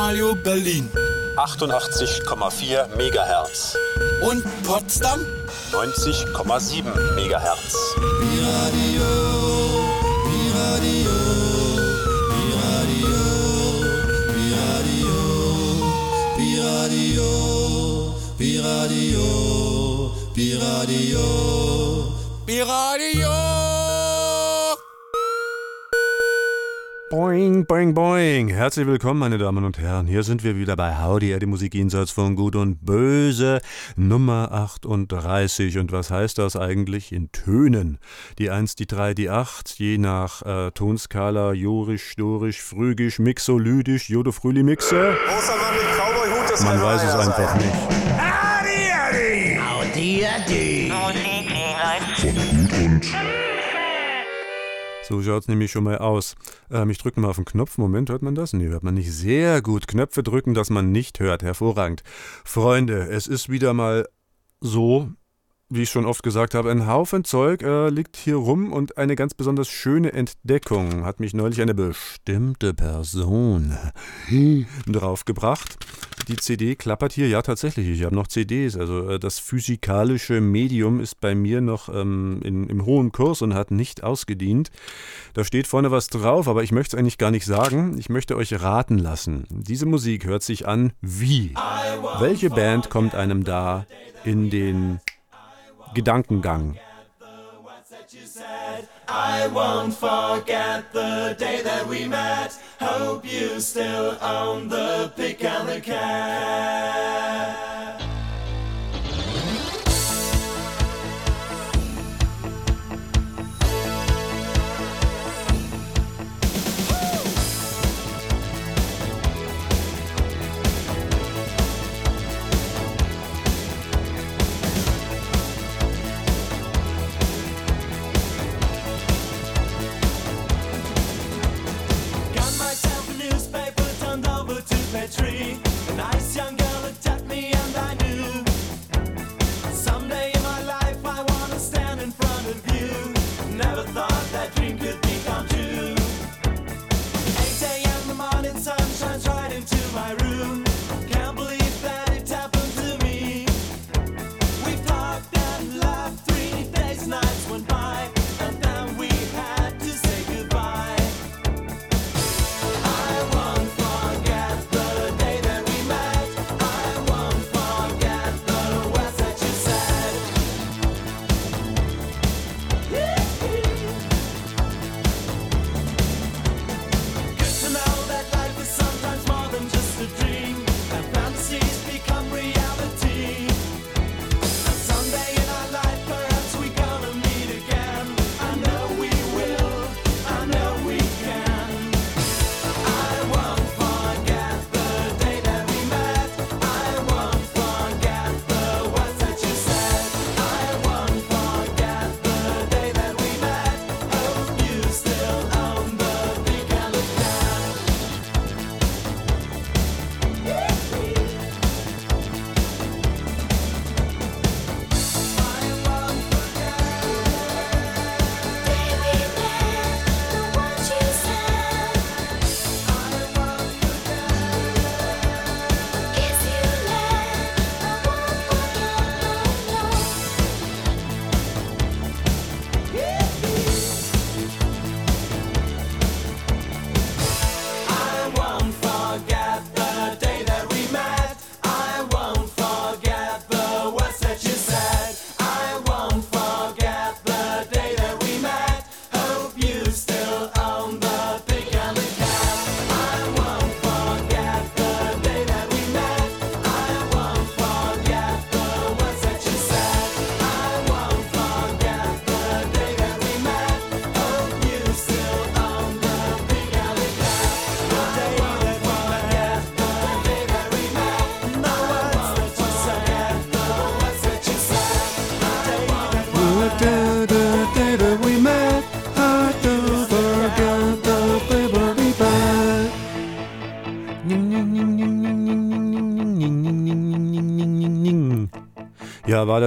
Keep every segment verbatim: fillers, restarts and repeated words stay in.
Radio Berlin achtundachtzig Komma vier Megahertz. und Potsdam neunzig Komma sieben Megahertz. Pi-Radio, Pi-Radio, Pi-Radio, Pi-Radio, Pi-Radio, Pi-Radio, Pi-Radio, Pi-Radio. Boing, boing, boing. Herzlich willkommen, meine Damen und Herren. Hier sind wir wieder bei Howdy, die Musik jenseits von Gut und Böse, Nummer achtunddreißig. Und was heißt das eigentlich in Tönen? Die eins, die drei, die acht, je nach äh, Tonskala, jorisch, dorisch, phrygisch, mixolydisch, jodo-frühli-mixe. Großer Mann mit Cowboy-Hut, das Man kann weiß es einer einfach sein. nicht. Howdy, Howdy. So schaut es nämlich schon mal aus. Ähm, ich drücke mal auf den Knopf. Moment, hört man das? Nee, hört man nicht. Sehr gut. Knöpfe drücken, dass man nicht hört. Hervorragend. Freunde, es ist wieder mal so, wie ich schon oft gesagt habe, ein Haufen Zeug äh, liegt hier rum und eine ganz besonders schöne Entdeckung hat mich neulich eine bestimmte Person draufgebracht. Die C D klappert hier, ja tatsächlich, ich habe noch C Ds, also äh, das physikalische Medium ist bei mir noch ähm, in, im hohen Kurs und hat nicht ausgedient. Da steht vorne was drauf, aber ich möchte es eigentlich gar nicht sagen, ich möchte euch raten lassen. Diese Musik hört sich an wie? Welche Band kommt einem da in den Gedankengang? I won't forget the day that we met. Hope you still own the pick and the cat. Tree. A nice young girl looked at me and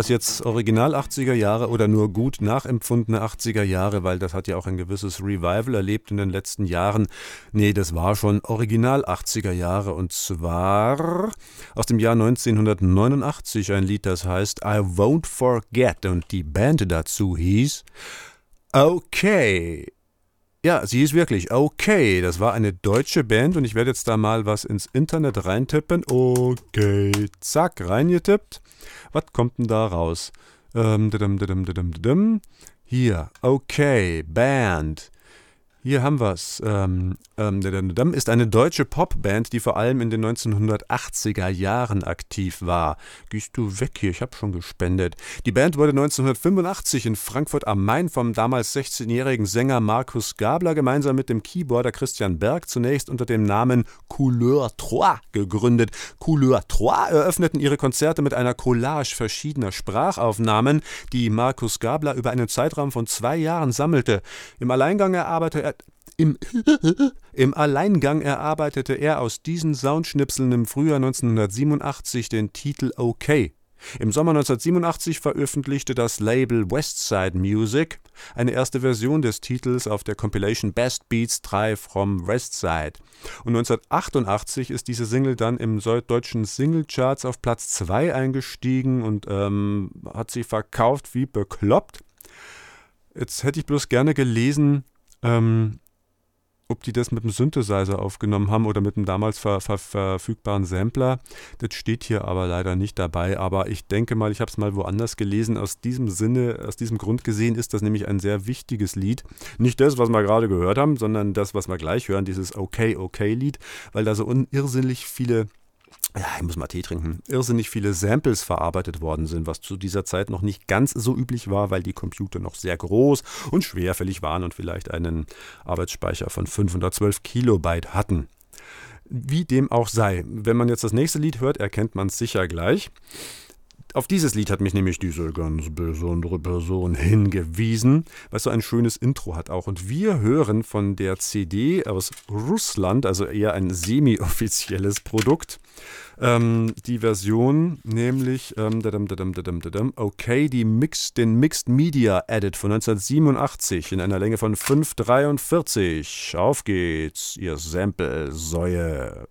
das jetzt Original achtziger Jahre oder nur gut nachempfundene achtziger Jahre, weil das hat ja auch ein gewisses Revival erlebt in den letzten Jahren. Nee, das war schon Original achtziger Jahre und zwar aus dem Jahr neunzehnhundertneunundachtzig ein Lied, das heißt I Won't Forget und die Band dazu hieß Okay. Ja, sie hieß wirklich Okay. Das war eine deutsche Band und ich werde jetzt da mal was ins Internet reintippen. Okay, zack, reingetippt. Was kommt denn da raus? Ähm, dadum, dadum, dadum, dadum. Hier, Okay, Band. Hier haben wir es. Ähm, ähm, ist eine deutsche Popband, die vor allem in den neunzehnhundertachtziger Jahren aktiv war. Gehst du weg hier, ich habe schon gespendet. Die Band wurde neunzehnhundertfünfundachtzig in Frankfurt am Main vom damals sechzehnjährigen Sänger Markus Gabler gemeinsam mit dem Keyboarder Christian Berg zunächst unter dem Namen Couleur Trois gegründet. Couleur Trois eröffneten ihre Konzerte mit einer Collage verschiedener Sprachaufnahmen, die Markus Gabler über einen Zeitraum von zwei Jahren sammelte. Im Alleingang erarbeitete er Im, Im Alleingang erarbeitete er aus diesen Soundschnipseln im Frühjahr neunzehnhundertsiebenundachtzig den Titel Okay. Im Sommer neunzehnhundertsiebenundachtzig veröffentlichte das Label Westside Music eine erste Version des Titels auf der Compilation Best Beats drei from Westside. Und neunzehnhundertachtundachtzig ist diese Single dann im deutschen Singlecharts auf Platz zwei eingestiegen und ähm, hat sich verkauft wie bekloppt. Jetzt hätte ich bloß gerne gelesen, ähm, ob die das mit dem Synthesizer aufgenommen haben oder mit dem damals ver- ver- verfügbaren Sampler. Das steht hier aber leider nicht dabei. Aber ich denke mal, ich habe es mal woanders gelesen. Aus diesem Sinne, aus diesem Grund gesehen, ist das nämlich ein sehr wichtiges Lied. Nicht das, was wir gerade gehört haben, sondern das, was wir gleich hören, dieses Okay-Okay-Lied, weil da so irrsinnig viele... Ja, ich muss mal Tee trinken. Irrsinnig viele Samples verarbeitet worden sind, was zu dieser Zeit noch nicht ganz so üblich war, weil die Computer noch sehr groß und schwerfällig waren und vielleicht einen Arbeitsspeicher von fünfhundertzwölf Kilobyte hatten. Wie dem auch sei. Wenn man jetzt das nächste Lied hört, erkennt man es sicher gleich. Auf dieses Lied hat mich nämlich diese ganz besondere Person hingewiesen, weil es so ein schönes Intro hat auch. Und wir hören von der C D aus Russland, also eher ein semi-offizielles Produkt, ähm, die Version, nämlich ähm, dadam, dadam, dadam, dadam, Okay, die Mix, den Mixed Media Edit von neunzehnhundertsiebenundachtzig in einer Länge von fünf dreiundvierzig. Auf geht's, ihr Sample-Säue.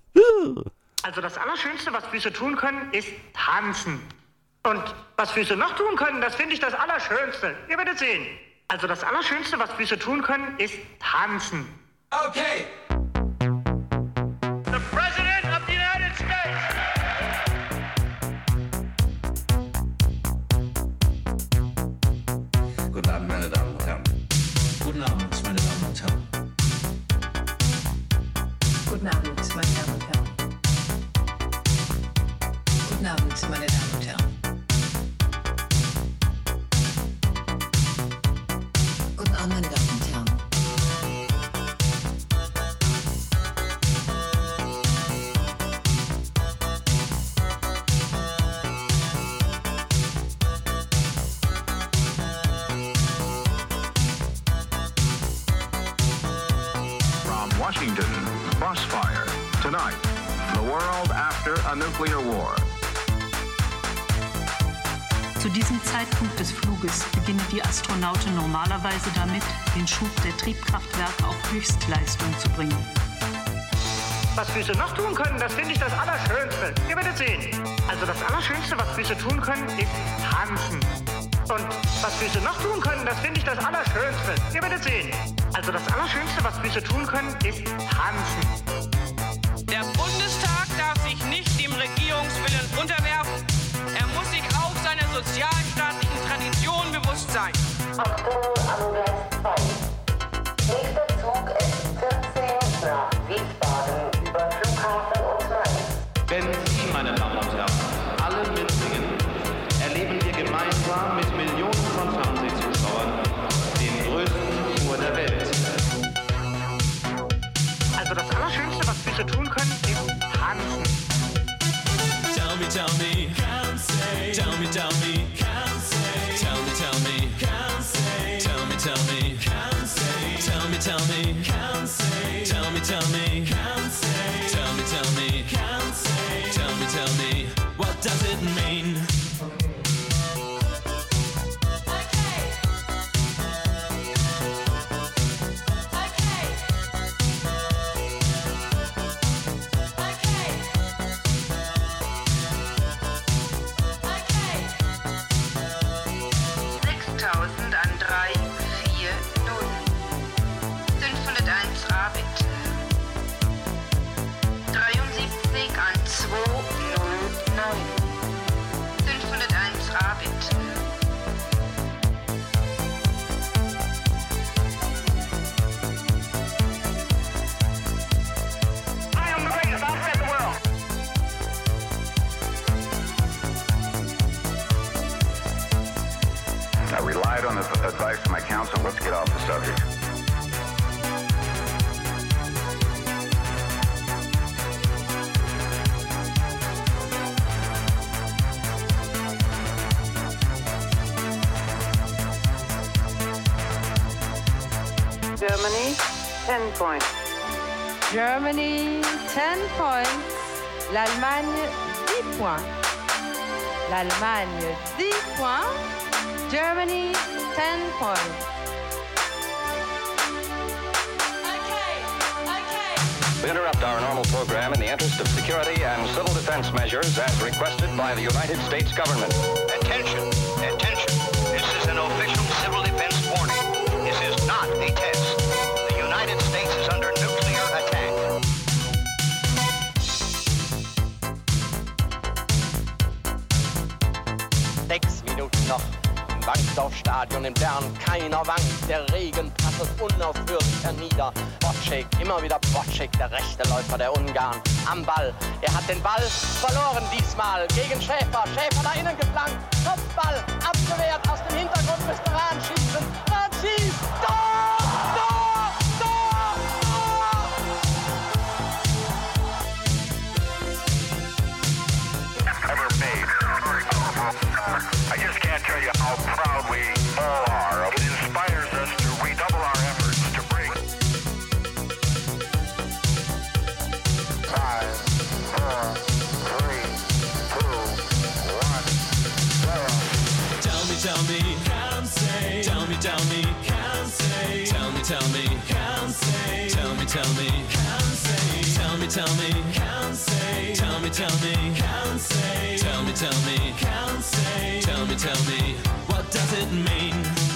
Also das Allerschönste, was Füße tun können, ist tanzen. Und was Füße noch tun können, das finde ich das Allerschönste. Ihr werdet sehen. Also das Allerschönste, was Füße tun können, ist tanzen. Okay. The President of the United States. Guten Abend, meine Damen und Herren. Guten Abend, meine Damen und Herren. Guten Abend, meine Damen und Herren. Guten Abend, meine Damen und Herren. Guten Abend, meine Damen und Herren. From Washington, Crossfire. Tonight, the world after a nuclear war. Zu diesem Zeitpunkt des Fluges beginnen die Astronauten normalerweise damit, den Schub der Triebkraftwerke auf Höchstleistung zu bringen. Was Füße noch tun können, das finde ich das Allerschönste. Ihr werdet sehen. Also das Allerschönste, was Füße tun können, ist tanzen. Und was Füße noch tun können, das finde ich das Allerschönste. Ihr werdet sehen. Also das Allerschönste, was Füße tun können, ist tanzen. Der Bundestag darf sich nicht dem Regierungswillen unterwerfen. Er muss sich auch seiner sozialstaatlichen Tradition bewusst sein. Achtung, Angriff zwei. Nächster Zug ist vierzehn nach Wiesbaden über Flughafen und Main. Wenn Sie, meine Damen und Herren, alle mitsingen, erleben wir gemeinsam mit Millionen von Fernsehzuschauern den größten Tour der Welt. Also das Allerschönste, was Füße tun können, ist tanzen. Tell me, tell me, can't say. Tell me, tell me, can't say. Tell me, tell me, can't say. Tell me, tell me, can't say. Tell me, tell me, can't say. Tell me, tell me, can't say. I relied on the advice of my counsel. Let's get off the subject. Germany, ten points. Germany, ten points. L'Allemagne, dix points. L'Allemagne, dix points. Germany, ten points. We interrupt our normal program in the interest of security and civil defense measures as requested by the United States government. Attention, attention. This is an official civil defense warning. This is not a test. The United States is under nuclear attack. Sechs Minuten noch. Im Wankdorfstadion in Bern, keiner wankt. Der Regen prasselt unaufhörlich hernieder. Bocek, immer wieder Bocek, der rechte Läufer der Ungarn. Am Ball, er hat den Ball verloren diesmal. Gegen Schäfer, Schäfer da innen geflankt. Kopfball, abgewehrt, aus dem Hintergrund müsste Rahn schießen. Rahn schießt, Tor, Tor, Tor, Tor! Ever made. I just can't tell you how proud we all are. It inspires us to redouble our efforts to bring five, four, three, two, one, zero. Tell me, tell me, can't say. Tell me, tell me, can't say. Tell me, tell me, can't say. Tell me, tell me, can't say. Tell me, tell me, can't say. Tell me, tell me, can't say. Tell me, tell me, can't say. Tell me, tell me, what does it mean?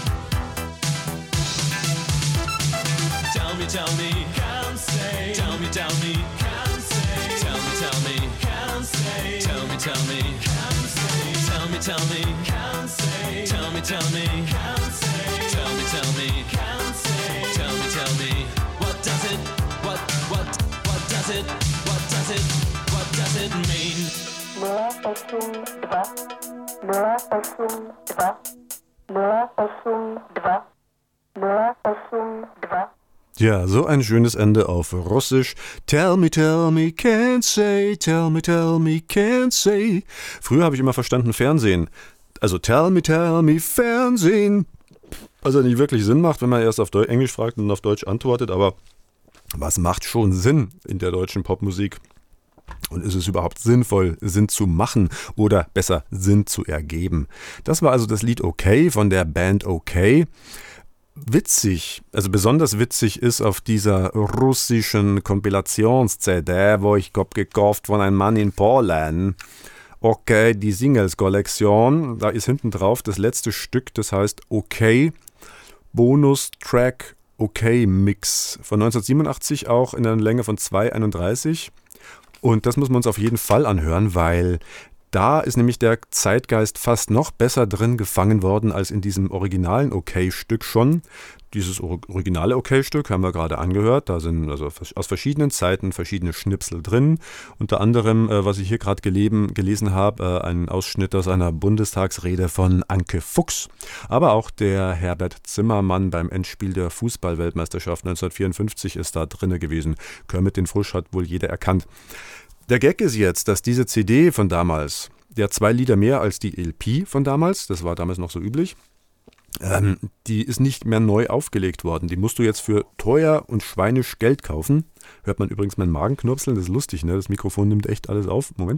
Tell me, tell me, can't say. Tell me, tell me, can't say. Tell me, tell me, can't say. Tell me, tell me, can't say. Tell me, tell me, can't say. Tell me, tell me, can't say. Tell me, tell me, can't say. Tell me, tell me, what does it, what, what, what does it, what does it, what does it mean? Mehr Essung два. Mehr Essung два. Mehr Essung два. Mehr Essung два. Ja, so ein schönes Ende auf Russisch. Tell me, tell me, can't say, tell me, tell me, can't say. Früher habe ich immer verstanden Fernsehen. Also tell me, tell me, Fernsehen. Was ja nicht wirklich Sinn macht, wenn man erst auf Deu- Englisch fragt und auf Deutsch antwortet, aber was macht schon Sinn in der deutschen Popmusik? Und ist es überhaupt sinnvoll, Sinn zu machen oder besser Sinn zu ergeben? Das war also das Lied Okay von der Band Okay. Witzig, also besonders witzig ist auf dieser russischen Kompilations-C D, wo ich hab gekauft von einem Mann in Polen. Okay, die Singles-Kollektion, da ist hinten drauf das letzte Stück, das heißt Okay, Bonustrack Okay Mix von neunzehnhundertsiebenundachtzig, auch in einer Länge von zwei einunddreißig. Und das muss man uns auf jeden Fall anhören, weil da ist nämlich der Zeitgeist fast noch besser drin gefangen worden als in diesem originalen Okay-Stück schon. Dieses originale Okay-Stück haben wir gerade angehört. Da sind also aus verschiedenen Zeiten verschiedene Schnipsel drin. Unter anderem, äh, was ich hier gerade gelesen habe, äh, ein Ausschnitt aus einer Bundestagsrede von Anke Fuchs. Aber auch der Herbert Zimmermann beim Endspiel der Fußball-Weltmeisterschaft neunzehnhundertvierundfünfzig ist da drin gewesen. Kermit den Frosch hat wohl jeder erkannt. Der Gag ist jetzt, dass diese C D von damals, der zwei Lieder mehr als die L P von damals, das war damals noch so üblich, ähm, die ist nicht mehr neu aufgelegt worden. Die musst du jetzt für teuer und schweinisch Geld kaufen. Hört man übrigens meinen Magen knurpseln, das ist lustig, ne? Das Mikrofon nimmt echt alles auf. Moment.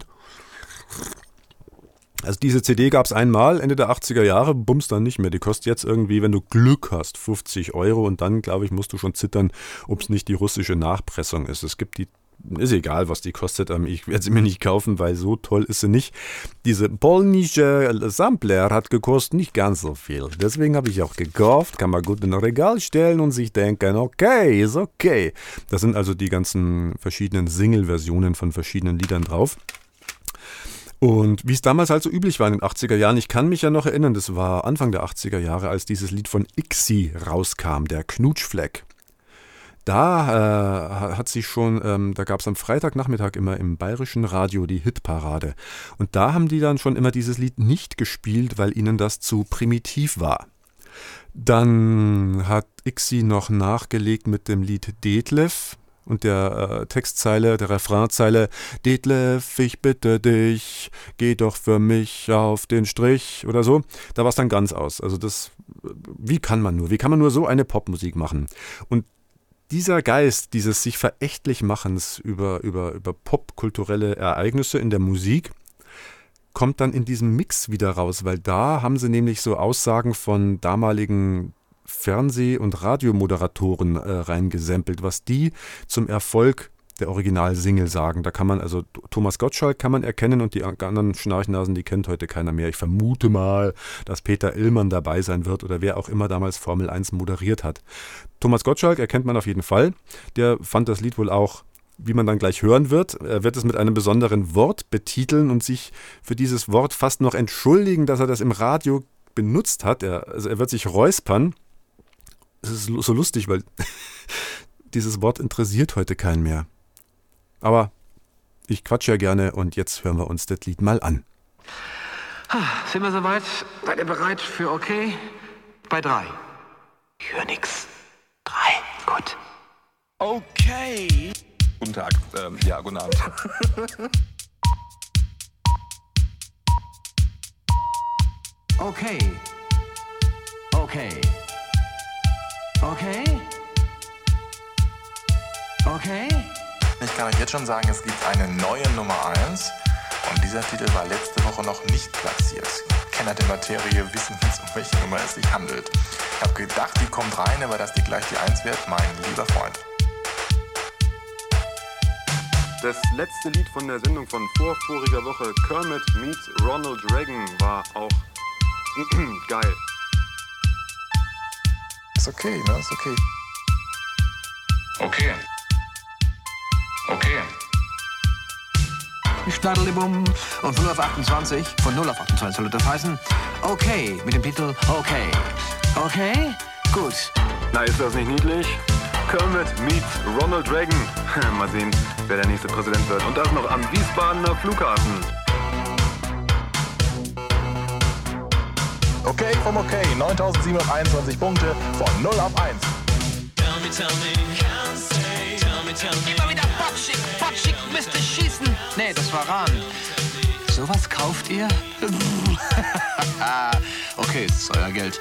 Also diese C D gab es einmal, Ende der achtziger Jahre, bums dann nicht mehr. Die kostet jetzt irgendwie, wenn du Glück hast, fünfzig Euro und dann, glaube ich, musst du schon zittern, ob es nicht die russische Nachpressung ist. Es gibt die Ist egal, was die kostet. Ich werde sie mir nicht kaufen, weil so toll ist sie nicht. Diese polnische Sampler hat gekostet nicht ganz so viel. Deswegen habe ich auch gekauft. Kann man gut in ein Regal stellen und sich denken, okay, ist okay. Da sind also die ganzen verschiedenen Single-Versionen von verschiedenen Liedern drauf. Und wie es damals halt so üblich war in den achtziger Jahren, ich kann mich ja noch erinnern, das war Anfang der achtziger Jahre, als dieses Lied von Ixi rauskam, der Knutschfleck. Da äh, hat sich schon, ähm, da gab es am Freitagnachmittag immer im Bayerischen Radio die Hitparade. Und da haben die dann schon immer dieses Lied nicht gespielt, weil ihnen das zu primitiv war. Dann hat Ixi noch nachgelegt mit dem Lied Detlef und der äh, Textzeile, der Refrainzeile: Detlef, ich bitte dich, geh doch für mich auf den Strich oder so. Da war es dann ganz aus. Also das, wie kann man nur, wie kann man nur so eine Popmusik machen? Und dieser Geist dieses sich verächtlich Machens über, über, über popkulturelle Ereignisse in der Musik kommt dann in diesem Mix wieder raus, weil da haben sie nämlich so Aussagen von damaligen Fernseh- und Radiomoderatoren äh, reingesampelt, was die zum Erfolg der Original-Single sagen. Da kann man, also Thomas Gottschalk kann man erkennen und die anderen Schnarchnasen, die kennt heute keiner mehr. Ich vermute mal, dass Peter Illmann dabei sein wird oder wer auch immer damals Formel eins moderiert hat. Thomas Gottschalk erkennt man auf jeden Fall. Der fand das Lied wohl auch, wie man dann gleich hören wird. Er wird es mit einem besonderen Wort betiteln und sich für dieses Wort fast noch entschuldigen, dass er das im Radio benutzt hat. Er, also er wird sich räuspern. Es ist so lustig, weil dieses Wort interessiert heute keinen mehr. Aber ich quatsche ja gerne und jetzt hören wir uns das Lied mal an. Sind wir soweit? Seid ihr bereit für okay? Bei drei. Ich höre nix. Drei. Gut. Okay. Guten Tag. Ähm, ja, guten Abend. Okay. Okay. Okay. Okay. Ich kann euch jetzt schon sagen, es gibt eine neue Nummer eins und dieser Titel war letzte Woche noch nicht platziert. Kenner der Materie wissen jetzt, um welche Nummer es sich handelt. Ich habe gedacht, die kommt rein, aber dass die gleich die eins wird, mein lieber Freund. Das letzte Lied von der Sendung von vorvoriger Woche, Kermit meets Ronald Reagan, war auch geil. Ist okay, ne? Ist okay. Okay. Okay. Ich Stadelibum und von null auf achtundzwanzig, von null auf achtundzwanzig soll das heißen, okay, mit dem Titel Okay. Okay? Gut. Na, ist das nicht niedlich? Kermit meets Ronald Reagan. Mal sehen, wer der nächste Präsident wird. Und das noch am Wiesbadener Flughafen. Okay vom Okay, neuntausendsiebenhunderteinundzwanzig Punkte von null auf eins. Tell me, tell me, can't say. Tell me, tell me. Immer wieder Potschig, Potschig, müsste schießen. Nee, das war Rahn. Sowas kauft ihr? Okay, es ist euer Geld.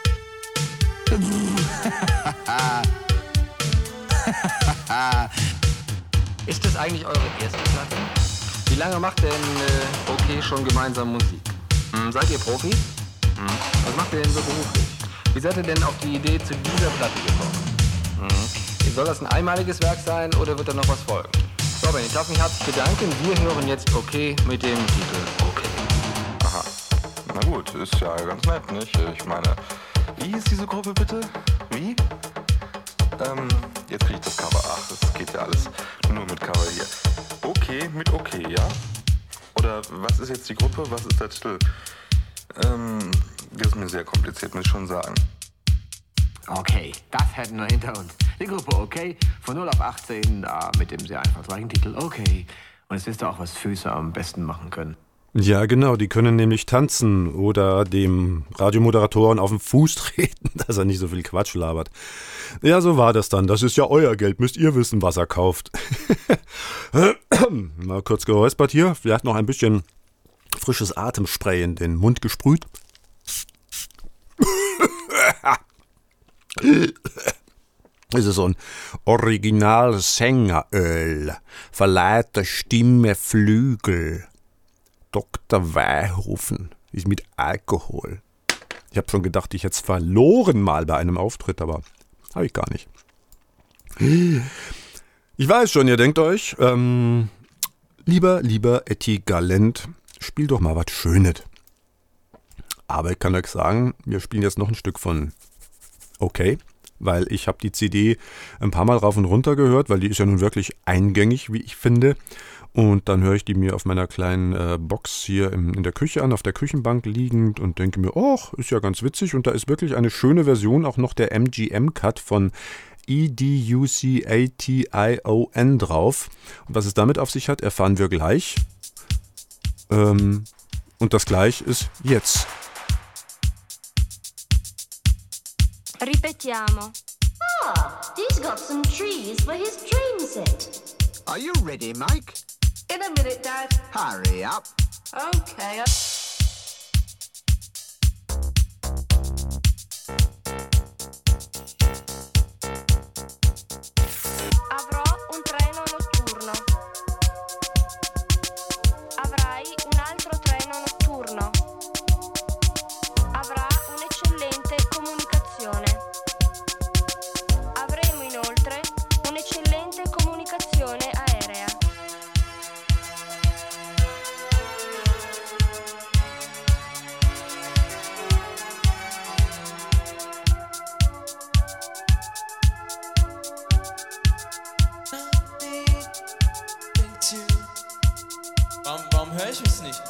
Ist das eigentlich eure erste Platte? Wie lange macht denn äh, Okay schon gemeinsam Musik? Hm, seid ihr Profis? Hm. Was macht ihr denn so beruflich? Wie seid ihr denn auf die Idee zu dieser Platte gekommen? Hm. Soll das ein einmaliges Werk sein oder wird da noch was folgen? So, Ben, ich darf mich herzlich bedanken. Wir hören jetzt Okay mit dem Titel Okay. Aha. Na gut, ist ja ganz nett, nicht? Ich meine, wie hieß diese Gruppe bitte? Wie? Ähm, jetzt krieg ich das Cover. Ach, das geht ja alles nur mit Cover hier. Okay mit Okay, ja? Oder was ist jetzt die Gruppe? Was ist der Titel? Ähm, das ist mir sehr kompliziert, muss ich schon sagen. Okay, das hätten wir hinter uns. Die Gruppe Okay, von null auf achtzehn, da mit dem sehr einfallsreichen Titel Okay. Und jetzt wisst ihr auch, was Füße am besten machen können. Ja, genau, die können nämlich tanzen oder dem Radiomoderatoren auf den Fuß treten, dass er nicht so viel Quatsch labert. Ja, so war das dann. Das ist ja euer Geld, müsst ihr wissen, was er kauft. Mal kurz geräuspert hier, vielleicht noch ein bisschen frisches Atemspray in den Mund gesprüht. Das ist so ein Original-Sängeröl, verleiht der Stimme Flügel. Doktor Weihhofen ist mit Alkohol. Ich habe schon gedacht, ich hätte es verloren mal bei einem Auftritt, aber habe ich gar nicht. Ich weiß schon, ihr denkt euch, ähm, lieber, lieber Etty Galent, spiel doch mal was Schönes. Aber ich kann euch sagen, wir spielen jetzt noch ein Stück von Okay, weil ich habe die C D ein paar Mal rauf und runter gehört, weil die ist ja nun wirklich eingängig, wie ich finde. Und dann höre ich die mir auf meiner kleinen äh, Box hier im, in der Küche an, auf der Küchenbank liegend und denke mir, ach, ist ja ganz witzig. Und da ist wirklich eine schöne Version, auch noch der M G M-Cut von E D U C A T I O N drauf. Und was es damit auf sich hat, erfahren wir gleich. Ähm, und das gleich ist jetzt. Ripetiamo. Ah, he's got some trees for his train set. Are you ready, Mike? In a minute, Dad. Hurry up. Okay. Avrò un treno notturno. Avrai un altro treno notturno. Avrà un'eccellente comunicazione. Avremo inoltre un'eccellente comunicazione aerea. Warum, warum höre ich es nicht?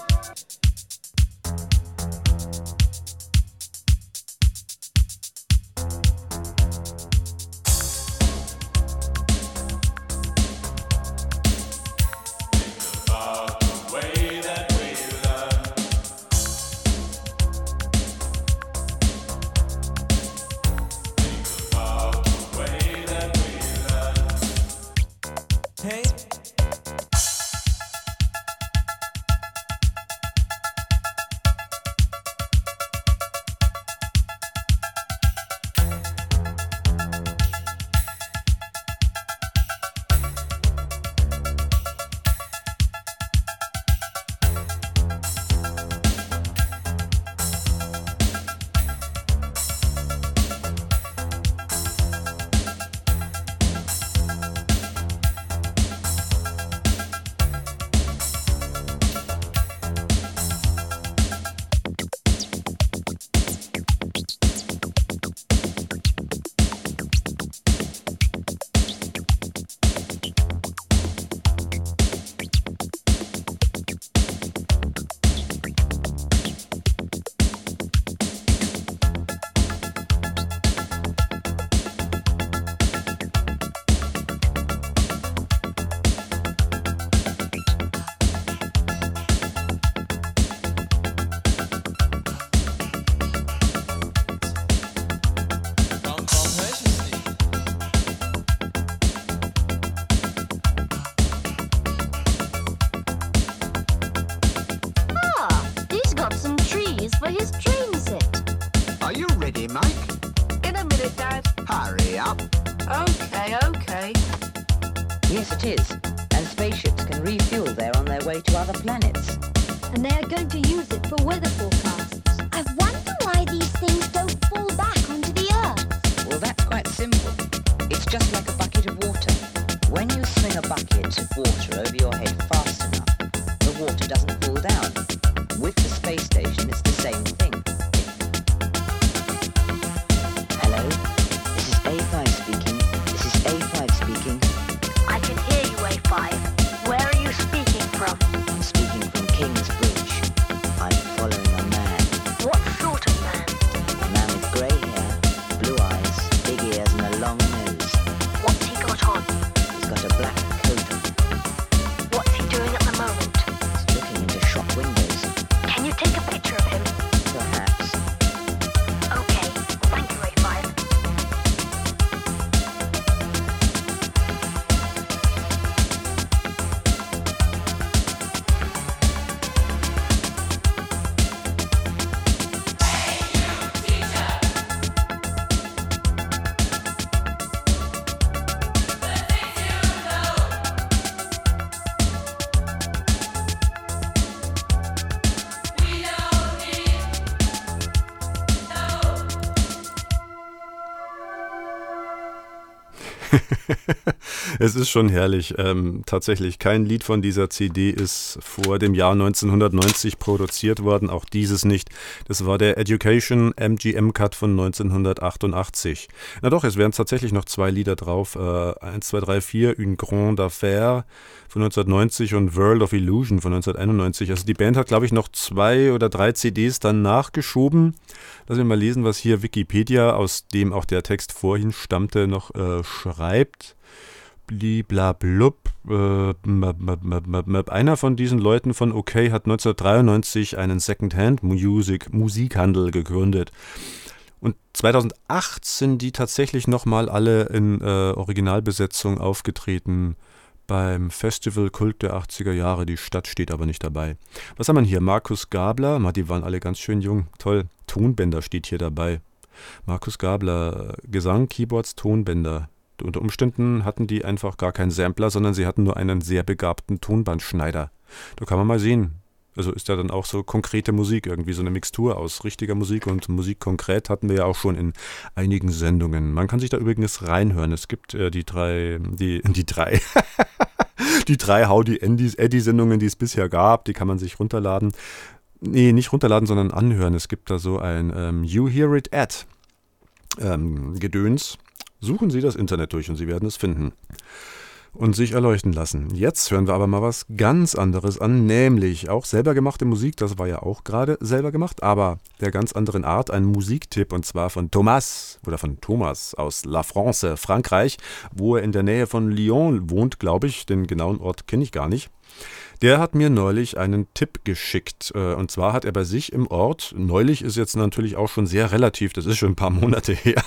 Hey. For his train set. Are you ready, Mike? In a minute, Dad. Hurry up. Okay, okay. Yes, it is. And spaceships can refuel there on their way to other planets. And they are going to use it for weather forecasts. I wonder why these things don't fall back onto the Earth. Well, that's quite simple. It's just like a bucket of water. When you swing a bucket of water over your head fast enough, the water doesn't fall down. With the space station, it's the same thing. Hello? This is A five speaking. This is A five speaking. I can hear you, A five. Where are you speaking from? I'm speaking from King's Bridge. I'm following a man. What sort of man? A man with grey hair, blue eyes, big ears and a long nose. What's he got on? He's got a black coat on. What's he doing at the moment? He's looking into shop windows. Can you take a picture of him? Perhaps. Okay, thank you, A five. Es ist schon herrlich. Ähm, tatsächlich, kein Lied von dieser C D ist vor dem Jahr neunzehnhundertneunzig produziert worden, auch dieses nicht. Das war der Education M G M-Cut von neunzehnhundertachtundachtzig. Na doch, es wären tatsächlich noch zwei Lieder drauf. Äh, eins, zwei, drei, vier, Une Grande Affaire von neunzehnhundertneunzig und World of Illusion von neunzehnhunderteinundneunzig. Also die Band hat, glaube ich, noch zwei oder drei C Ds dann nachgeschoben. Lass mich mal lesen, was hier Wikipedia, aus dem auch der Text vorhin stammte, noch äh, schreibt. Bliblablub. Äh, einer von diesen Leuten von OK hat neunzehnhundertdreiundneunzig einen Second-Hand-Musik Musikhandel gegründet. Und zweitausendacht sind die tatsächlich nochmal alle in äh, Originalbesetzung aufgetreten beim Festival Kult der achtziger Jahre. Die Stadt steht aber nicht dabei. Was haben wir hier? Markus Gabler, die waren alle ganz schön jung, toll. Tonbänder steht hier dabei. Markus Gabler, Gesang, Keyboards, Tonbänder. Unter Umständen hatten die einfach gar keinen Sampler, sondern sie hatten nur einen sehr begabten Tonbandschneider. Da kann man mal sehen. Also ist ja dann auch so konkrete Musik, irgendwie so eine Mixtur aus richtiger Musik und Musik konkret hatten wir ja auch schon in einigen Sendungen. Man kann sich da übrigens reinhören. Es gibt äh, die drei, die, die drei, die drei Howdy Eddie-Sendungen, die es bisher gab, die kann man sich runterladen. Nee, nicht runterladen, sondern anhören. Es gibt da so ein ähm, You Hear It At ähm, Gedöns. Suchen Sie das Internet durch und Sie werden es finden. Und sich erleuchten lassen. Jetzt hören wir aber mal was ganz anderes an, nämlich auch selber gemachte Musik, das war ja auch gerade selber gemacht, aber der ganz anderen Art, ein Musiktipp und zwar von Thomas oder von Thomas aus La France, Frankreich, wo er in der Nähe von Lyon wohnt, glaube ich, den genauen Ort kenne ich gar nicht. Der hat mir neulich einen Tipp geschickt. Und zwar hat er bei sich im Ort, neulich ist jetzt natürlich auch schon sehr relativ, das ist schon ein paar Monate her.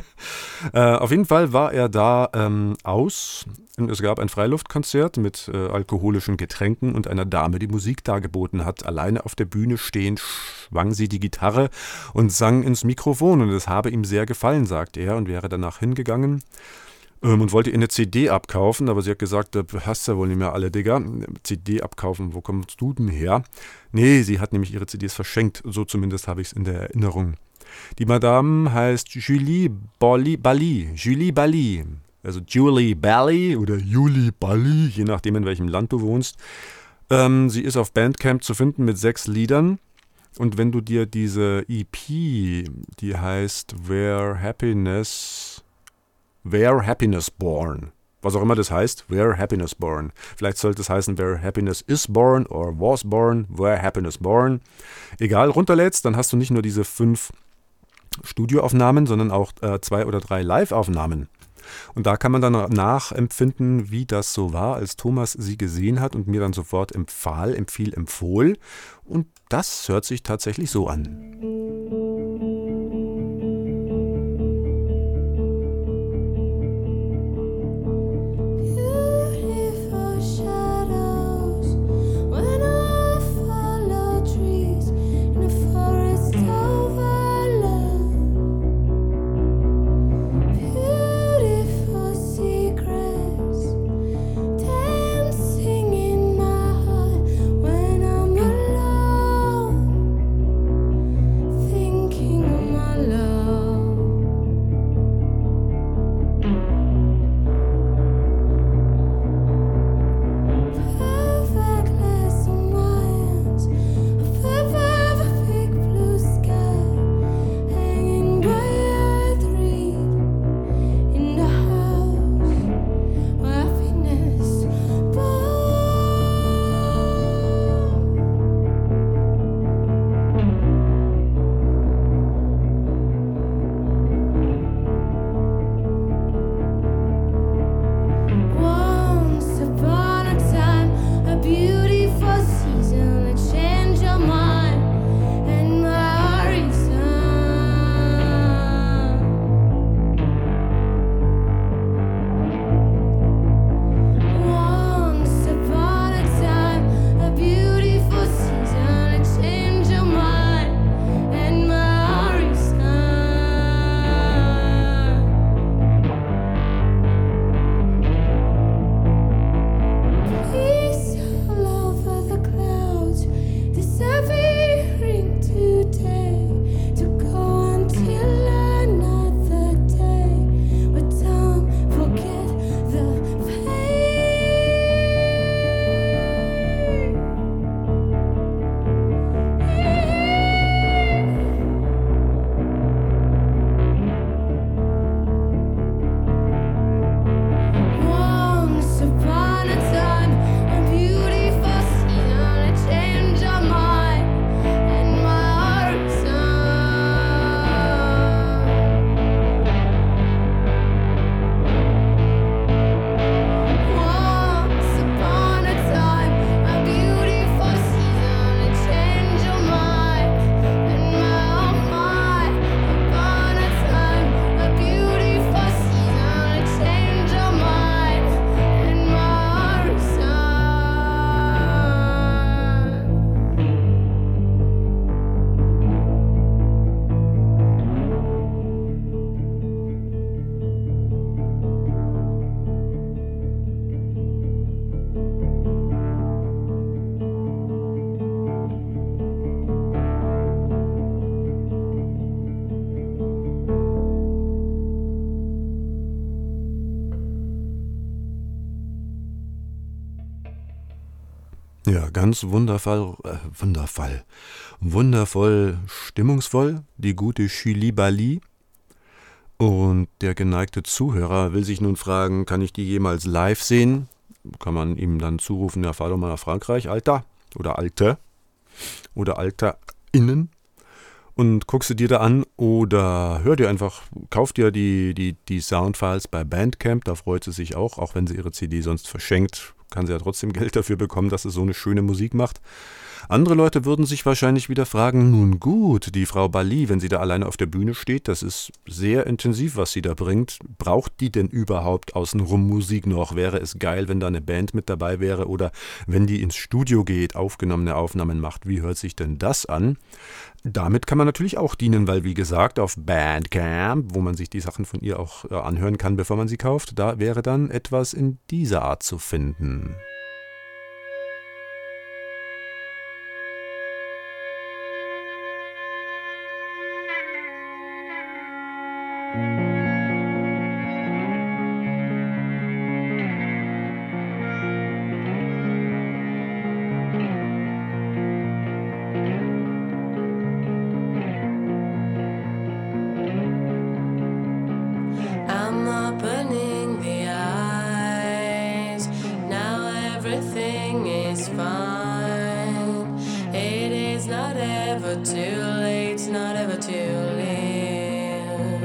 äh, auf jeden Fall war er da ähm, aus. Es gab ein Freiluftkonzert mit äh, alkoholischen Getränken und einer Dame, die Musik dargeboten hat. Alleine auf der Bühne stehend schwang sie die Gitarre und sang ins Mikrofon. Und es habe ihm sehr gefallen, sagt er, und wäre danach hingegangen und wollte ihr eine C D abkaufen, aber sie hat gesagt, da hast du ja wohl nicht mehr alle, Digga. C D abkaufen, wo kommst du denn her? Nee, sie hat nämlich ihre C Ds verschenkt, so zumindest habe ich es in der Erinnerung. Die Madame heißt Julie Bali, Bali, Julie Bali, also Julie Bali oder Julie Bali, je nachdem in welchem Land du wohnst. Ähm, sie ist auf Bandcamp zu finden mit sechs Liedern. Und wenn du dir diese E P, die heißt Where Happiness... Where Happiness Born. Was auch immer das heißt, Where Happiness Born. Vielleicht sollte es heißen, Where Happiness is Born or was born, Where Happiness Born. Egal, runterlädst, dann hast du nicht nur diese fünf Studioaufnahmen, sondern auch äh, zwei oder drei Live-Aufnahmen. Und da kann man dann nachempfinden, wie das so war, als Thomas sie gesehen hat und mir dann sofort empfahl, empfiel, empfohl. Und das hört sich tatsächlich so an. When I'm alone, Ja, ganz wundervoll, äh, wundervoll, wundervoll stimmungsvoll, die gute Chili-Bali. Und der geneigte Zuhörer will sich nun fragen, kann ich die jemals live sehen? Kann man ihm dann zurufen, ja, fahr doch mal nach Frankreich, Alter, oder Alte, oder AlterInnen. Und guckst du dir da an oder hör dir einfach, kauf dir die, die, die Soundfiles bei Bandcamp, da freut sie sich auch, auch wenn sie ihre C D sonst verschenkt, kann sie ja trotzdem Geld dafür bekommen, dass sie so eine schöne Musik macht. Andere Leute würden sich wahrscheinlich wieder fragen, nun gut, die Frau Bali, wenn sie da alleine auf der Bühne steht, das ist sehr intensiv, was sie da bringt. Braucht die denn überhaupt außenrum Musik noch? Wäre es geil, wenn da eine Band mit dabei wäre oder wenn die ins Studio geht, aufgenommene Aufnahmen macht? Wie hört sich denn das an? Damit kann man natürlich auch dienen, weil wie gesagt, auf Bandcamp, wo man sich die Sachen von ihr auch äh, anhören kann, bevor man sie kauft, da wäre dann etwas in dieser Art zu finden. I'm opening the eyes. Now everything is fine. It is not ever too late, it's not ever too late.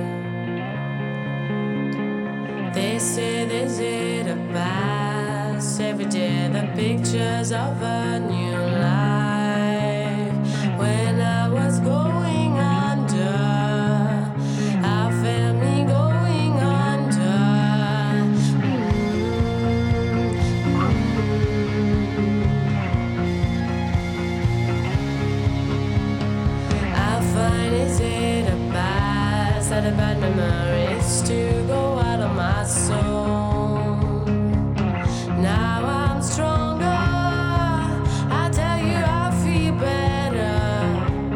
They say this is a past. Every day the pictures of a new life. When I was going under, I felt me going under. I find is it a past that the bad memories to go out of my soul. Now I'm stronger. I tell you I feel better.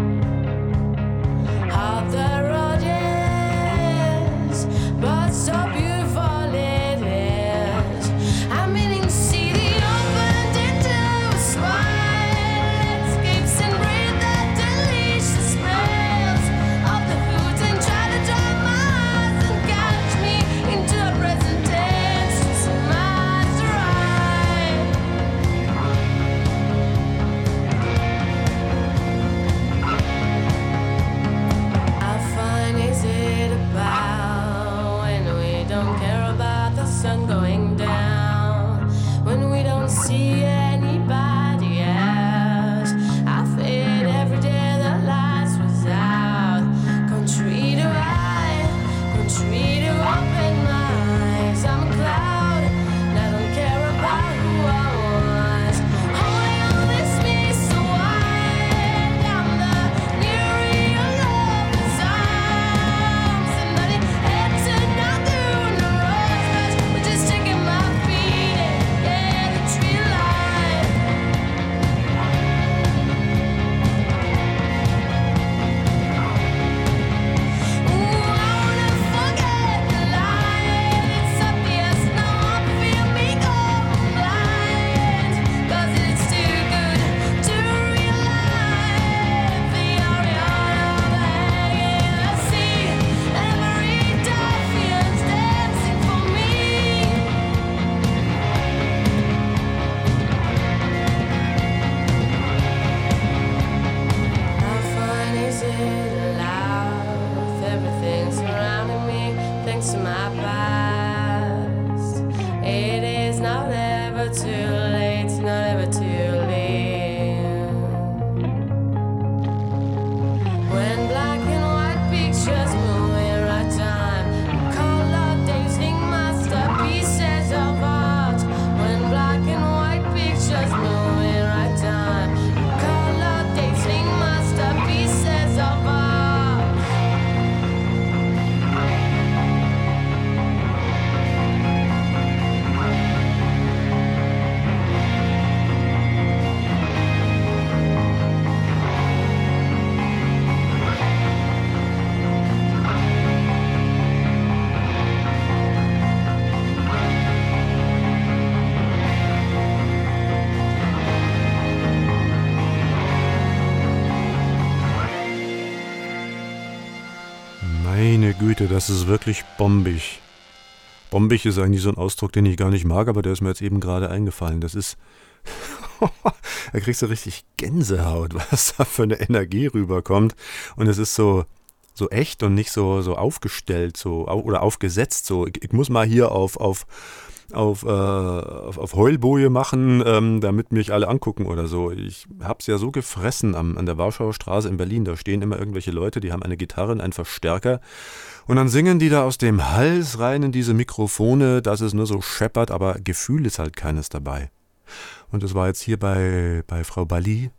How the road is, but so beautiful it is. I'm meaning to see the opened into a smile. Escapes and breathe the delicious smells of the foods and try to dry my eyes and catch me into a present day. Meine Güte, das ist wirklich bombig. Bombig ist eigentlich so ein Ausdruck, den ich gar nicht mag, aber der ist mir jetzt eben gerade eingefallen. Das ist, da kriegst du richtig Gänsehaut, was da für eine Energie rüberkommt. Und es ist so, so echt und nicht so, so aufgestellt so, oder aufgesetzt. So. Ich, ich muss mal hier auf, auf, auf, äh, auf, auf Heulboje machen, ähm, damit mich alle angucken oder so. Ich hab's ja so gefressen am, an der Warschauer Straße in Berlin. Da stehen immer irgendwelche Leute, die haben eine Gitarre und einen Verstärker. Und dann singen die da aus dem Hals rein in diese Mikrofone, dass es nur so scheppert, aber Gefühl ist halt keines dabei. Und das war jetzt hier bei, bei Frau Bali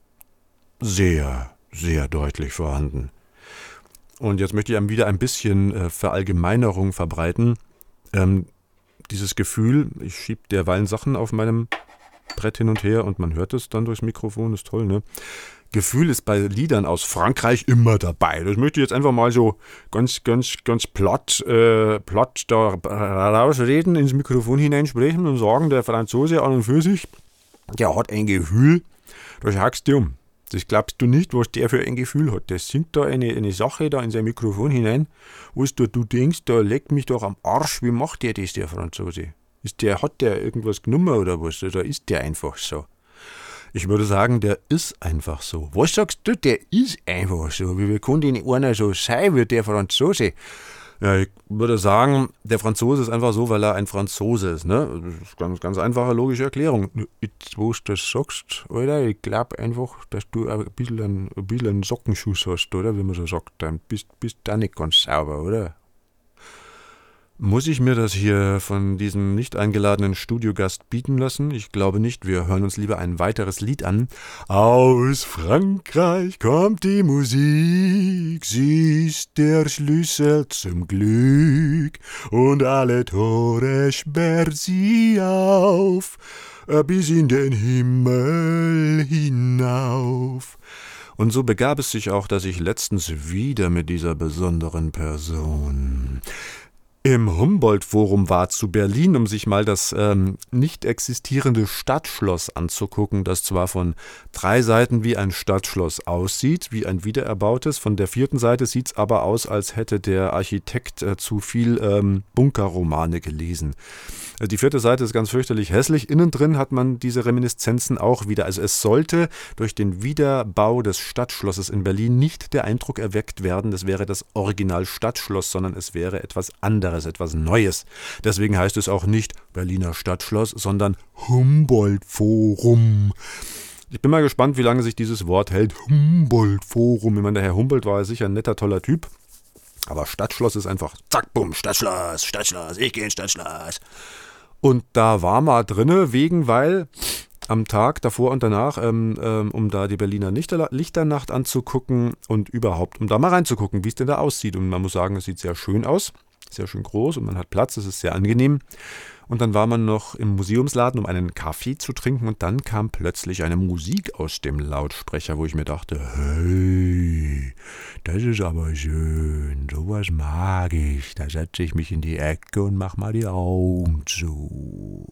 sehr, sehr deutlich vorhanden. Und jetzt möchte ich einem wieder ein bisschen äh, Verallgemeinerung verbreiten. Ähm, dieses Gefühl, ich schiebe derweilen Sachen auf meinem Brett hin und her und man hört es dann durchs Mikrofon, ist toll, ne? Gefühl ist bei Liedern aus Frankreich immer dabei. Das möchte ich jetzt einfach mal so ganz, ganz, ganz platt, äh, platt da rausreden, ins Mikrofon hineinsprechen und sagen, der Franzose an und für sich, der hat ein Gefühl, da sagst du um. Das glaubst du nicht, was der für ein Gefühl hat. Der singt da eine, eine Sache da in sein Mikrofon hinein, wo du, du denkst, da leckt mich doch am Arsch, wie macht der das, der Franzose? Ist der, hat der irgendwas genommen oder was? Oder ist der einfach so? Ich würde sagen, der ist einfach so. Was sagst du? Der ist einfach so. Wie kann denn einer so sein wie der Franzose? Ja, ich würde sagen, der Franzose ist einfach so, weil er ein Franzose ist. Ne? Das ist eine ganz, ganz einfache logische Erklärung. Jetzt, wo du das sagst, Alter, ich glaube einfach, dass du ein bisschen einen, ein bisschen einen Sockenschuss hast, oder? Wie man so sagt, dann bist du da nicht ganz sauber, oder? Muss ich mir das hier von diesem nicht eingeladenen Studiogast bieten lassen? Ich glaube nicht. Wir hören uns lieber ein weiteres Lied an. Aus Frankreich kommt die Musik, sie ist der Schlüssel zum Glück und alle Tore sperrt sie auf, bis in den Himmel hinauf. Und so begab es sich auch, dass ich letztens wieder mit dieser besonderen Person im Humboldt-Forum war zu Berlin, um sich mal das ähm, nicht existierende Stadtschloss anzugucken, das zwar von drei Seiten wie ein Stadtschloss aussieht, wie ein wiedererbautes, von der vierten Seite sieht es aber aus, als hätte der Architekt äh, zu viel ähm, Bunkerromane gelesen. Äh, die vierte Seite ist ganz fürchterlich hässlich, innen drin hat man diese Reminiszenzen auch wieder. Also es sollte durch den Wiederbau des Stadtschlosses in Berlin nicht der Eindruck erweckt werden, das wäre das Original Stadtschloss, sondern es wäre etwas anderes, etwas Neues. Deswegen heißt es auch nicht Berliner Stadtschloss, sondern Humboldt-Forum. Ich bin mal gespannt, wie lange sich dieses Wort hält. Humboldt-Forum. Ich meine, der Herr Humboldt war sicher ein netter, toller Typ. Aber Stadtschloss ist einfach zack, bumm, Stadtschloss, Stadtschloss, ich gehe ins Stadtschloss. Und da war mal drinne, wegen, weil am Tag davor und danach, ähm, ähm, um da die Berliner Lichter- Lichternacht anzugucken und überhaupt, um da mal reinzugucken, wie es denn da aussieht. Und man muss sagen, es sieht sehr schön aus. Sehr schön groß und man hat Platz, es ist sehr angenehm. Und dann war man noch im Museumsladen, um einen Kaffee zu trinken und dann kam plötzlich eine Musik aus dem Lautsprecher, wo ich mir dachte, hey, das ist aber schön, sowas mag ich. Da setze ich mich in die Ecke und mach mal die Augen zu.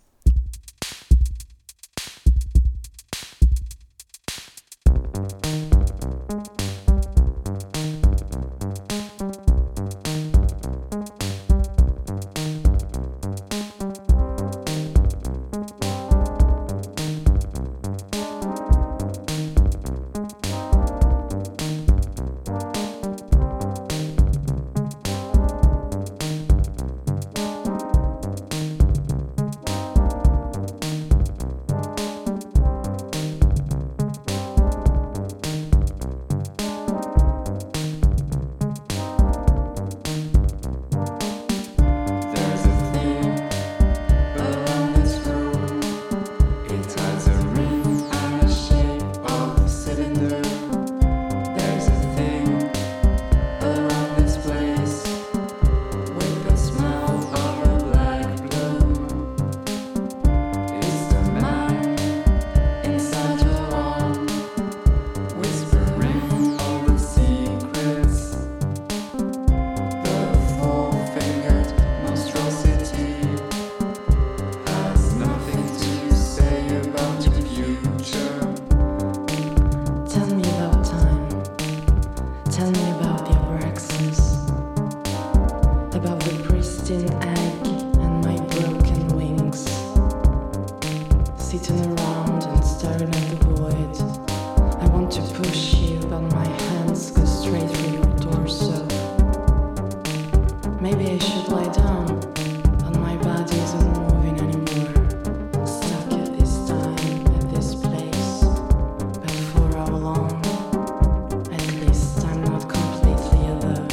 maybe I should lie down, but my body isn't moving anymore. Stuck at this time, at this place, but for how long? At least I'm not completely alone.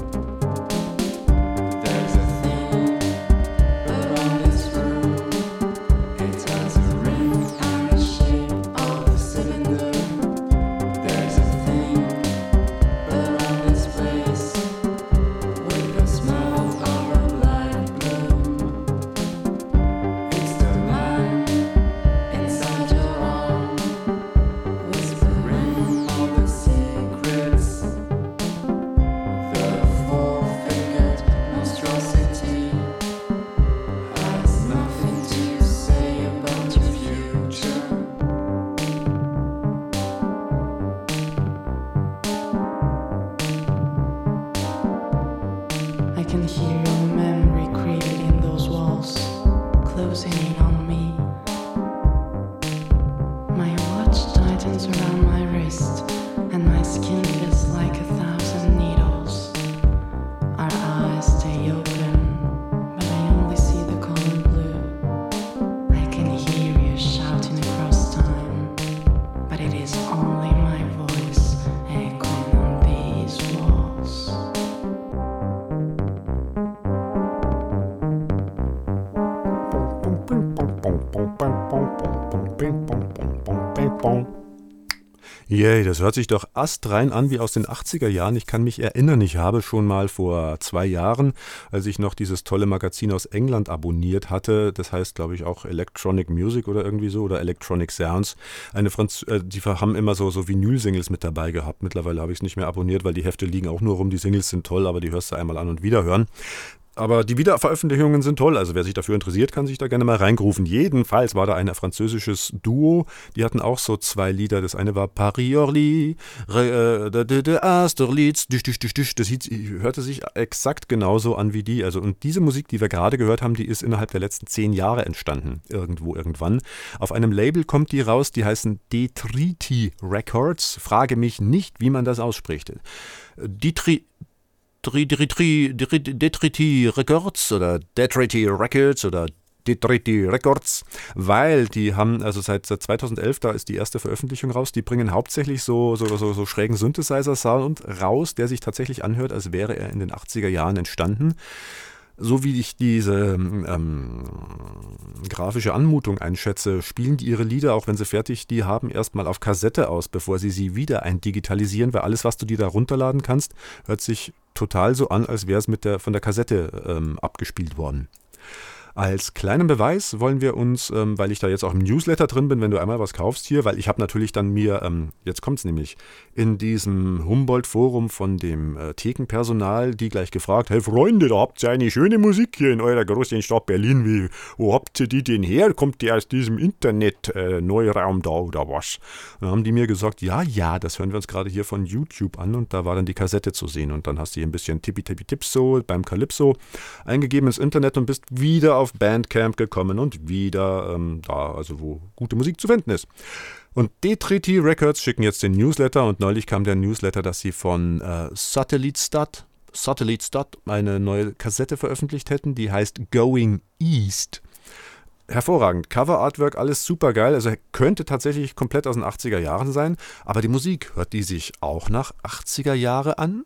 There's a thing around this room. It has a ring and the shape of a cylinder. There's a thing around this place with the smell of a light bloom. It's the man inside your arm, whispering all the secrets. The four-fingered monstrosity has nothing to say about your future. I can hear your memory creeping in those walls, closing in on me. My watch tightens around my wrist, and my skin feels like a thousand needles. Our eyes stay open, but I only see the color blue. I can hear you shouting across time, but it is only my voice echoing on these walls. Yay, das hört sich doch astrein an wie aus den achtziger Jahren. Ich kann mich erinnern, ich habe schon mal vor zwei Jahren, als ich noch dieses tolle Magazin aus England abonniert hatte, das heißt, glaube ich, auch Electronic Music oder irgendwie so, oder Electronic Sounds, eine Franz äh, die haben immer so, so Vinyl-Singles mit dabei gehabt. Mittlerweile habe ich es nicht mehr abonniert, weil die Hefte liegen auch nur rum. Die Singles sind toll, aber die hörst du einmal an und wieder hören. Aber die Wiederveröffentlichungen sind toll, also wer sich dafür interessiert, kann sich da gerne mal reingrufen. Jedenfalls war da ein französisches Duo, die hatten auch so zwei Lieder. Das eine war Paris-Orly, Asterlitz, das hörte sich exakt genauso an wie die. Also, und diese Musik, die wir gerade gehört haben, die ist innerhalb der letzten zehn Jahre entstanden, irgendwo, irgendwann. Auf einem Label kommt die raus, die heißen Detriti Records. Frage mich nicht, wie man das ausspricht. Detriti Detriti Records oder Detriti Records oder Detriti Records, weil die haben, also seit zweitausendelf, da ist die erste Veröffentlichung raus, die bringen hauptsächlich so, so, so, so schrägen Synthesizer-Sound raus, der sich tatsächlich anhört, als wäre er in den achtziger Jahren entstanden. So wie ich diese ähm, grafische Anmutung einschätze, spielen die ihre Lieder, auch wenn sie fertig die haben, erstmal auf Kassette aus, bevor sie sie wieder eindigitalisieren, weil alles, was du dir da runterladen kannst, hört sich total so an, als wäre es mit der, von der Kassette ähm, abgespielt worden. Als kleinen Beweis wollen wir uns, ähm, weil ich da jetzt auch im Newsletter drin bin, wenn du einmal was kaufst hier, weil ich habe natürlich dann mir, ähm, jetzt kommt es nämlich, in diesem Humboldt-Forum von dem äh, Thekenpersonal, die gleich gefragt, hey Freunde, da habt ihr eine schöne Musik hier in eurer großen Stadt Berlin, wie, wo habt ihr die denn her? Kommt die aus diesem Internet-Neuraum äh, da oder was? Dann haben die mir gesagt, ja, ja, das hören wir uns gerade hier von YouTube an und da war dann die Kassette zu sehen und dann hast du hier ein bisschen Tippi-Tippi-Tips so beim Calypso eingegeben ins Internet und bist wieder auf Bandcamp gekommen und wieder ähm, da, also wo gute Musik zu finden ist. Und Detriti Records schicken jetzt den Newsletter und neulich kam der Newsletter, dass sie von äh, Satellitestadt, Satellitestadt eine neue Kassette veröffentlicht hätten, die heißt Going East. Hervorragend, Cover-Artwork, alles super geil, also könnte tatsächlich komplett aus den achtziger Jahren sein, aber die Musik, hört die sich auch nach achtziger Jahre an?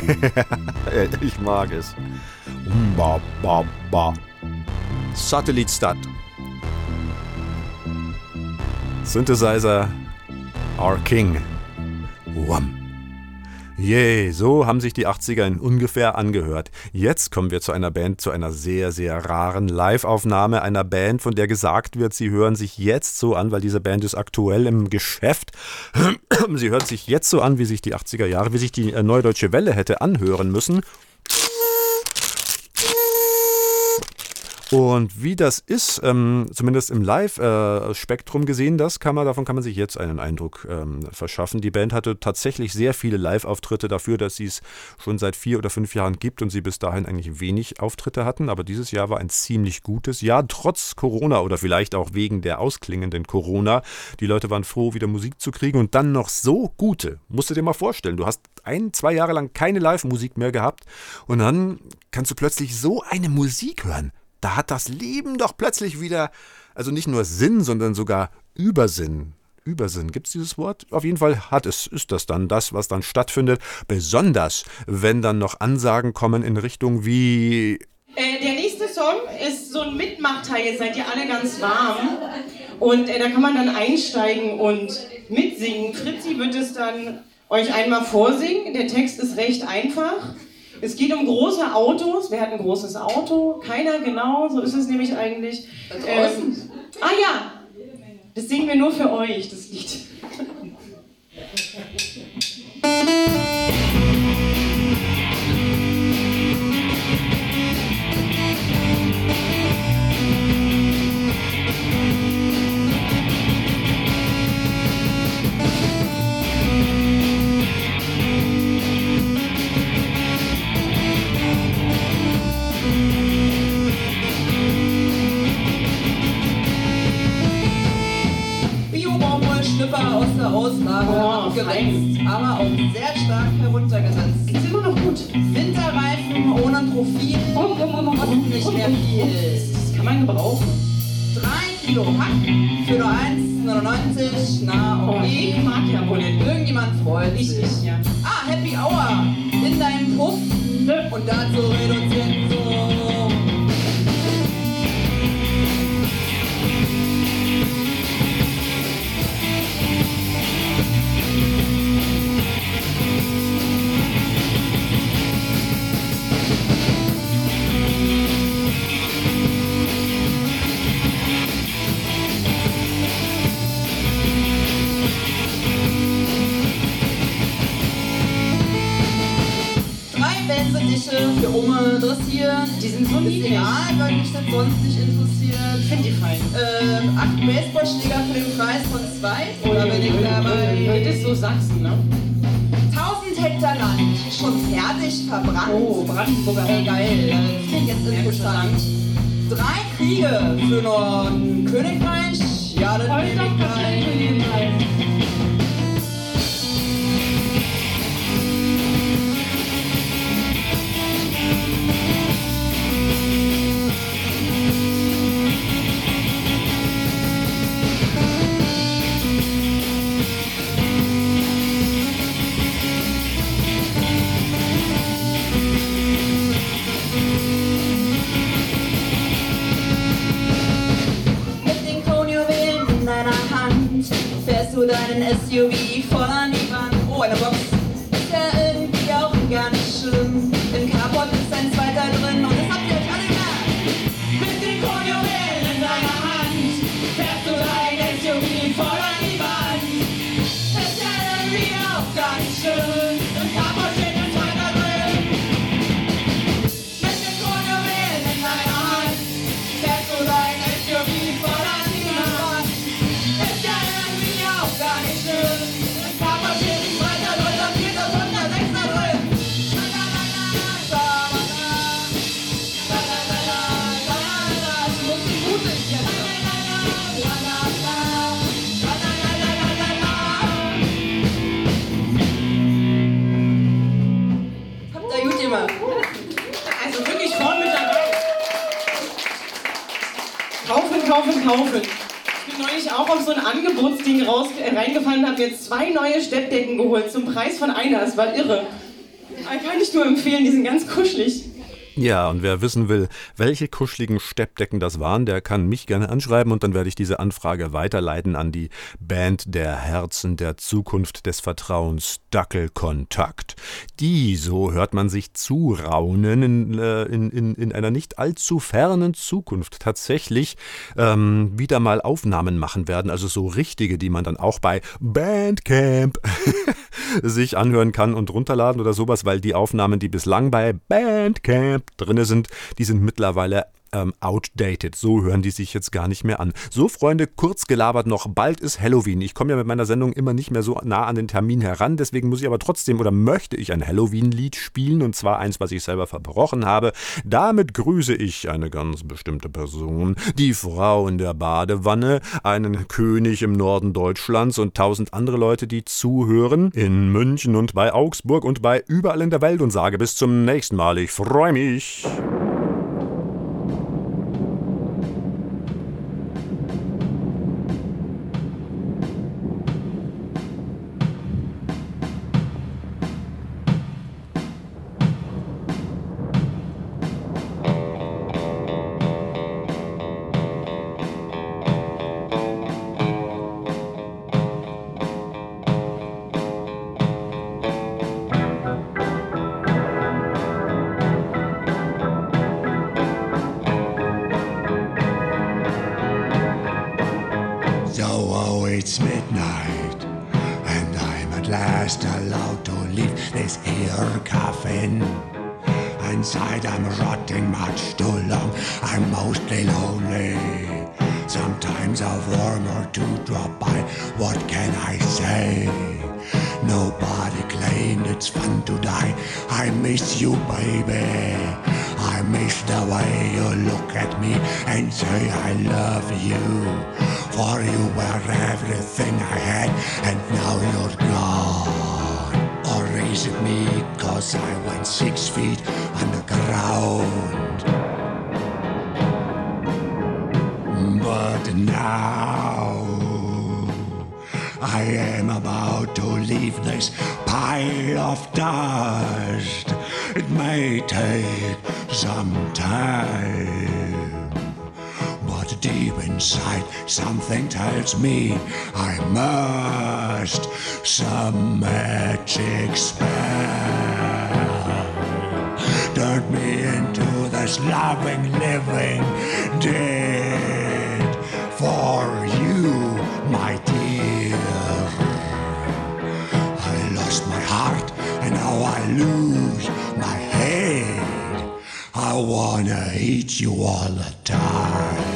Ich mag es. Ba, ba, ba. Satellitstadt. Synthesizer, our King. Wham. Yay, so haben sich die achtziger in ungefähr angehört. Jetzt kommen wir zu einer Band, zu einer sehr, sehr raren Live-Aufnahme einer Band, von der gesagt wird, sie hören sich jetzt so an, weil diese Band ist aktuell im Geschäft. Sie hören sich jetzt so an, wie sich die achtziger Jahre, wie sich die Neue Deutsche Welle hätte anhören müssen. Und wie das ist, ähm, zumindest im Live-Spektrum äh, gesehen, das kann man, davon kann man sich jetzt einen Eindruck ähm, verschaffen. Die Band hatte tatsächlich sehr viele Live-Auftritte dafür, dass sie es schon seit vier oder fünf Jahren gibt und sie bis dahin eigentlich wenig Auftritte hatten. Aber dieses Jahr war ein ziemlich gutes Jahr, trotz Corona oder vielleicht auch wegen der ausklingenden Corona. Die Leute waren froh, wieder Musik zu kriegen und dann noch so gute. Musst du dir mal vorstellen, du hast ein, zwei Jahre lang keine Live-Musik mehr gehabt und dann kannst du plötzlich so eine Musik hören. Da hat das Leben doch plötzlich wieder, also nicht nur Sinn, sondern sogar Übersinn. Übersinn, gibt es dieses Wort? Auf jeden Fall hat es, ist das dann das, was dann stattfindet. Besonders, wenn dann noch Ansagen kommen in Richtung wie... Äh, der nächste Song ist so ein Mitmachteil, jetzt seid ihr alle ganz warm. Und äh, da kann man dann einsteigen und mitsingen. Fritzi wird es dann euch einmal vorsingen. Der Text ist recht einfach. Es geht um große Autos. Wer hat ein großes Auto? Keiner, genau. So ist es nämlich eigentlich. Ähm, ah ja, das singen wir nur für euch, das Lied. Schnipper aus der Auslage oh, abgebremst, aber auch sehr stark heruntergesetzt. Ist immer noch gut. Winterreifen ohne Profil, oh, oh, oh, oh, kosten nicht mehr viel. Das kann man gebrauchen. Drei Kilo Hack für nur eins neunundneunzig. Na, okay. Oh, ich mag ja wohl nicht. Irgendjemand freut sich. Ich, ja. Ah, Happy Hour in deinem Puff. Und dazu reduziert so. Für Ome dressieren. Die sind so niedlich. Egal, weil mich das sonst nicht interessiert. Ich finde die fein. Ähm, acht Baseballschläger für den Preis von zwei. Oder bin ich dabei? Das ist so Sachsen, ne? tausend Hektar Land, schon fertig verbrannt. Oh, Brandenburger. Ey, geil. Das klingt jetzt interessant. Drei Kriege für nur ein Königreich. Ja, das nehme ich gleich. Deinen S U V voll an die Wand. Oh, eine Box. Ist ja irgendwie auch gar nicht schlimm. Im Carport ist ein zweiter drin und das habt ihr euch alle gemerkt. Mit den Kronjuwelen in deiner Hand fährst du dein S U V voll an die Wand. Ist ja irgendwie auch gar nicht schlimm. Im Carport steht ein zweiter drin. Mit den Kronjuwelen in deiner Hand fährst du dein S U V voll an die Wand. Ist ja irgendwie auch gar nicht schön. Im Papa steht ein zweiter, dritter, vierter, fünfter, sechster drin. Das muss die gute jetzt. Habt ihr gut gemacht? Also wirklich vorn mit dabei. Kaufen, kaufen, kaufen. Ich bin neulich auch auf so ein Angebotsding raus, äh, reingefallen und habe jetzt zwei neue Steppdecken geholt zum Preis von einer. Das war irre. Kann ich nur empfehlen, die sind ganz kuschelig. Ja, und wer wissen will, welche kuscheligen Steppdecken das waren, der kann mich gerne anschreiben und dann werde ich diese Anfrage weiterleiten an die Band der Herzen der Zukunft des Vertrauens Dackelkontakt. Die, so hört man sich zuraunen, in, in, in, in einer nicht allzu fernen Zukunft tatsächlich ähm, wieder mal Aufnahmen machen werden, also so richtige, die man dann auch bei Bandcamp sich anhören kann und runterladen oder sowas, weil die Aufnahmen, die bislang bei Bandcamp drinne sind, die sind mittlerweile ähm, outdated. So hören die sich jetzt gar nicht mehr an. So, Freunde, kurz gelabert noch, bald ist Halloween. Ich komme ja mit meiner Sendung immer nicht mehr so nah an den Termin heran, deswegen muss ich aber trotzdem oder möchte ich ein Halloween-Lied spielen und zwar eins, was ich selber verbrochen habe. Damit grüße ich eine ganz bestimmte Person, die Frau in der Badewanne, einen König im Norden Deutschlands und tausend andere Leute, die zuhören, in München und bei Augsburg und bei überall in der Welt und sage bis zum nächsten Mal. Ich freue mich. It's midnight, and I'm at last allowed to leave this here coffin. Inside I'm rotting much too long, I'm mostly lonely. Sometimes a worm or two drop by, what can I say? Nobody claimed it's fun to die. I miss you, baby. I miss the way you look at me and say I love you. For you were everything I had, and now you're gone. Or is it me, cause I went six feet underground? But now I am about to leave this pile of dust. It may take some time, but deep inside something tells me I must. Some magic spell turned me into this loving, living dead for you, my dear. I lost my heart and now I lose my head. I wanna eat you all the time.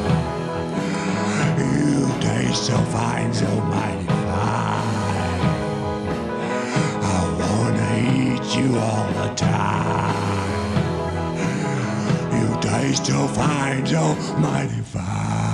You taste so fine, so mighty fine. I wanna eat you all the time. You taste so fine, so mighty fine.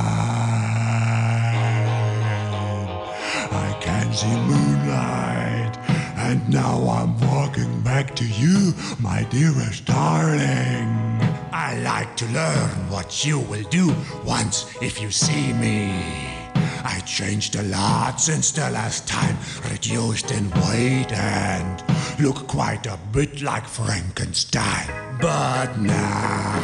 I can see moonlight, and now I'm walking back to you, my dearest darling. I like to learn what you will do once if you see me. I changed a lot since the last time, reduced in weight and look quite a bit like Frankenstein. But now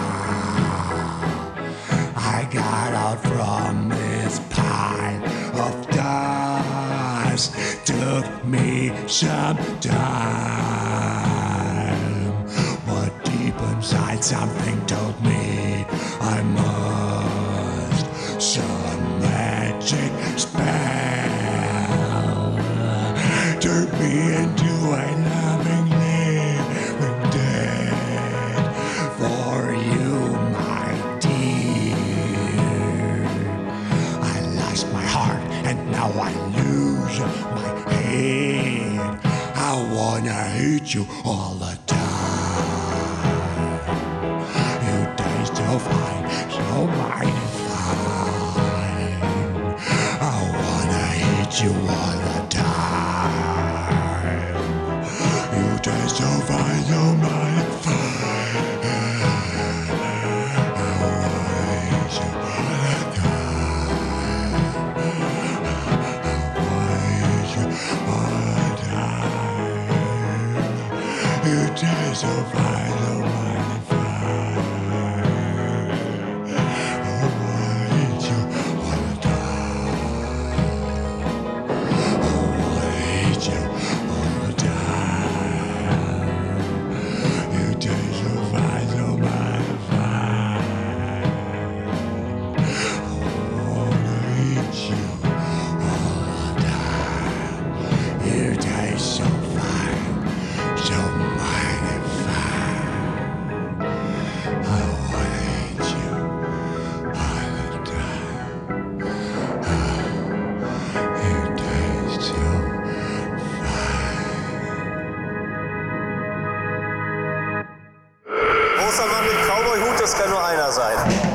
I got out from this pile of dust. Took me some time, but deep inside something told me I must. Some magic spell turned me into a loving living dead for you, my dear. I lost my heart and now I lose my head. I wanna hate you all the time. You taste so fine, so mighty fine. I wanna hate you all the time. You taste so fine, so mighty fine. I wanna hate you all the time. I wanna hate you all the time. You taste so fine, so mighty fine. Oh, I eat you all the time. Oh, I eat you all the time. You taste so fine, so mighty fine. Oh, I eat you all the time. You taste so fine, so mighty fine. I wanna eat you all the time. Oh, you taste so Großer Mann mit Cowboy-Hut, das kann nur einer sein.